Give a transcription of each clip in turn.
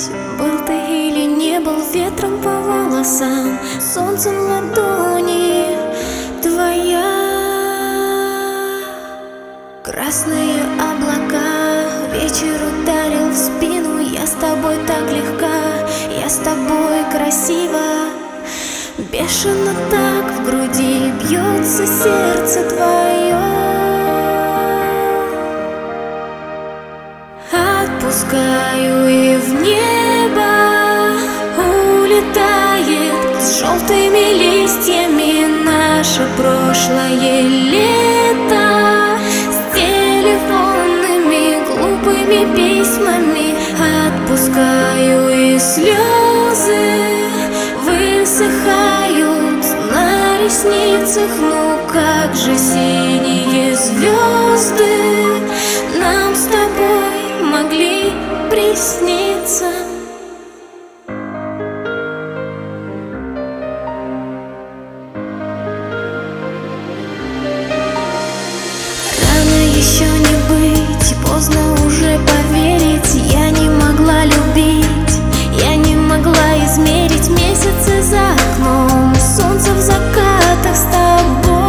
был ты или не был, ветром по волосам, солнцем в ладони твоя. Красные облака, вечер ударил в спину. Я с тобой так легка, я с тобой красива. Бешено так в груди бьется сердце твое. Отпускаю, и в небо улетает с желтыми листьями наше прошлое лето, с телефонными глупыми письмами. Отпускаю, и слезы высыхают на ресницах. Ну как же синие звезды нам с тобой могли присниться? Рано еще не быть, поздно уже поверить. Я не могла любить, я не могла измерить месяцы за окном, солнце в закатах с тобой.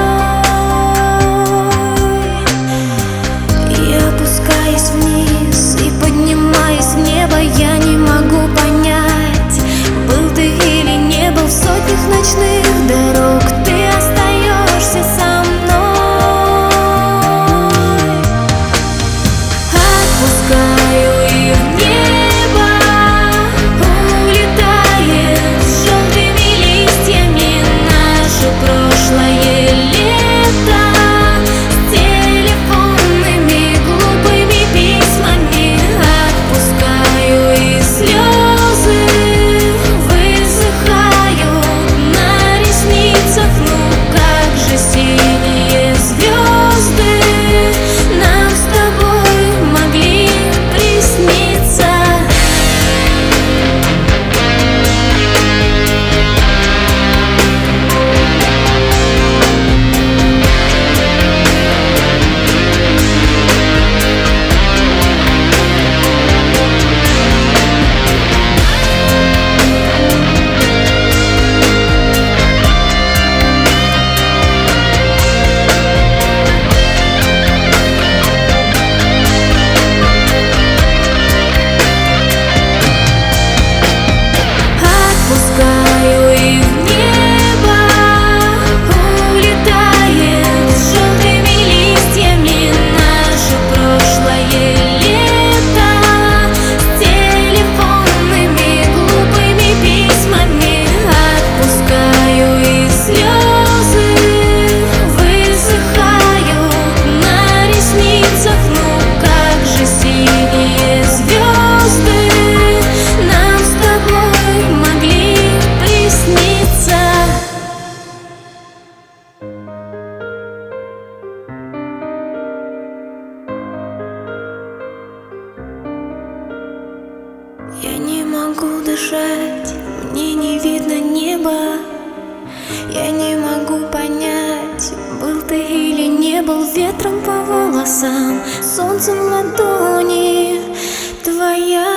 И опускаясь вниз, и поднимаясь в небо, я не могу понять, был ты или не был. В сотнях ночных дорог ты остаешься со мной. Отпускаю, и в небо улетает с желтыми листьями наше прошлое лето, с телефонными глупыми письмами. Отпускаю, и слезы высыхают на ресницах. Ну как же синие звезды нам с тобой могли присниться? Отпускаю, и в небо улетает с желтыми листьями наше прошлое лето, с телефонными глупыми письмами. Отпускаю, и слезы высыхают на ресницах. Ну как же синие звезды нам с тобой могли присниться? Я не могу дышать, мне не видно неба. Я не могу понять, был ты или не был, ветром по волосам, солнцем в ладони твоя.